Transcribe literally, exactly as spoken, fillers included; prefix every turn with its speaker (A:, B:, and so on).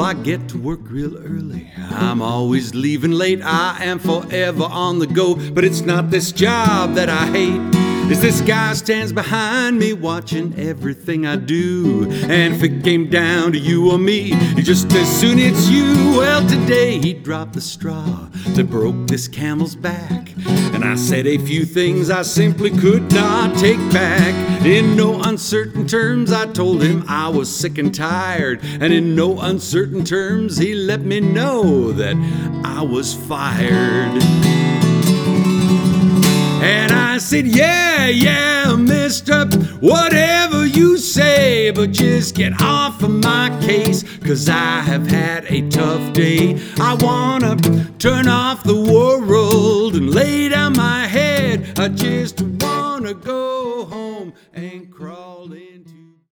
A: I get to work real early. I'm always leaving late. I am forever on the go. But it's not this job that I hate. It's this guy stands behind me watching everything I do. And if it came down to you or me, he just as soon it's you. Well, today he dropped the straw that broke this camel's back. And I said a few things I simply could not take back. In no uncertain terms I told him I was sick and tired. And in no uncertain terms he let me know that I was fired. And I said, yeah, yeah, mister, whatever you say, but just get off of my case, 'cause I have had a tough day. I wanna turn off the world and lay down my head. I just wanna go home and crawl into